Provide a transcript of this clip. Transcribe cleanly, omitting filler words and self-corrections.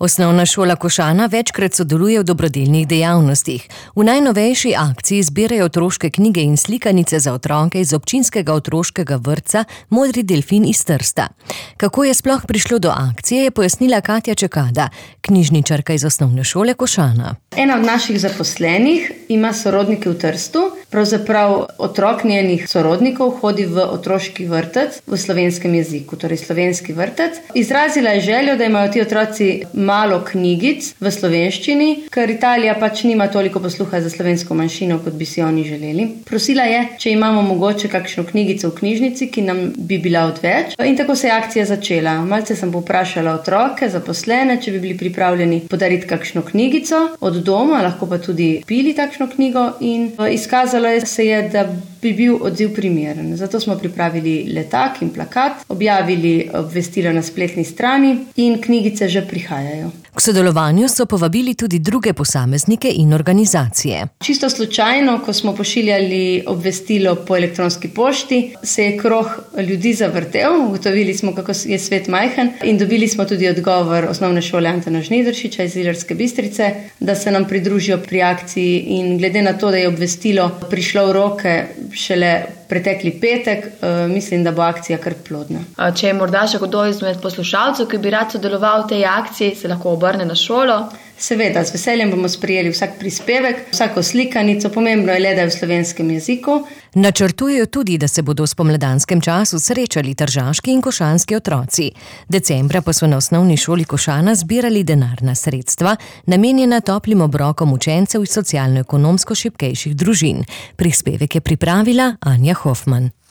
Osnovna šola Košana večkrat sodeluje v dobrodelnih dejavnostih. V najnovejši akciji zbirajo otroške knjige in slikanice za otroke iz občinskega otroškega vrtca Modri delfin iz Trsta. Kako je sploh prišlo do akcije, je pojasnila Katja Čekada, knjižničarka iz Osnovne šole Košana. Ena od naših zaposlenih ima sorodnike v Trstu, pravzaprav otrok njenih sorodnikov hodi v otroški vrtec v slovenskem jeziku, torej slovenski vrtec. Izrazila je željo, da imajo ti otroci malo knjigic v slovenščini, ker Italija pač nima toliko posluha za slovensko manjšino, kot bi si oni želeli. Prosila je, če imamo mogoče kakšno knjigico v knjižnici, ki nam bi bila odveč. In tako se je akcija začela. Malce sem povprašala otroke, zaposlene, če bi bili pripravljeni podariti kakšno knjigico od doma, lahko pa tudi pili takšno knjigo, in izkazalo se je, da bi bil odziv primeren. Zato smo pripravili letak in plakat, objavili obvestilo na spletni strani in knjigice že prihajajo. K sodelovanju so povabili tudi druge posameznike in organizacije. Čisto slučajno, ko smo pošiljali obvestilo po elektronski pošti, se je krog ljudi zavrtel, ugotovili smo, kako je svet majhen, in dobili smo tudi odgovor Osnovne šole Antona Žnidaršiča iz Ilirske Bistrice, da se nam pridružijo pri akciji, in glede na to, da je obvestilo prišlo v roke šele pretekli petek, mislim, da bo akcija kar plodna. Če je morda še kdo izmed poslušalcev, ki bi rad sodeloval v tej akciji, se lahko obrne na šolo? Seveda, z veseljem bomo sprejeli vsak prispevek, vsako slikanico, pomembno je le, da je v slovenskem jeziku. Načrtujejo tudi, da se bodo v spomladanskem času srečali tržaški in košanski otroci. Decembra pa so na Osnovni šoli Košana zbirali denarna sredstva, namenjena toplim obrokom učencev iz socialno-ekonomsko šibkejših družin. Prispevek je pripravila Anja Hofman.